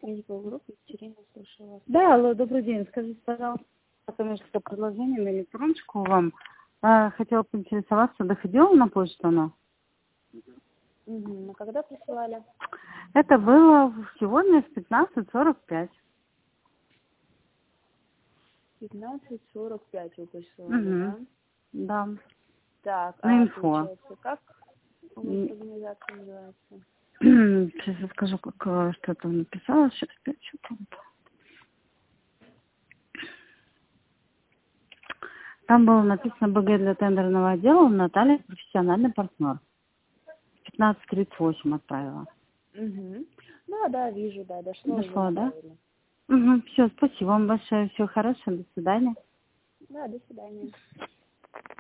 Медикал групп, Екатерина, слушаю вас. Да, алло, добрый день. Скажите, пожалуйста, коммерческое предложение на электроночку вам. Хотела поинтересоваться, доходила на почту оно? Угу. А когда присылали? Это было сегодня в 15:45. 15:45 вы присылали, да? Да. Так, На инфо. получается, как у вас организация называется? Сейчас я скажу, как что там написала. Сейчас опять что-то. Там было написано БГ для тендерного отдела, Наталья, профессиональный партнер. 15:38 отправила. Угу. Да, вижу, да, дошло уже Дошло, да? направили. Все, спасибо вам большое. Всего хорошего. До свидания. Да, до свидания.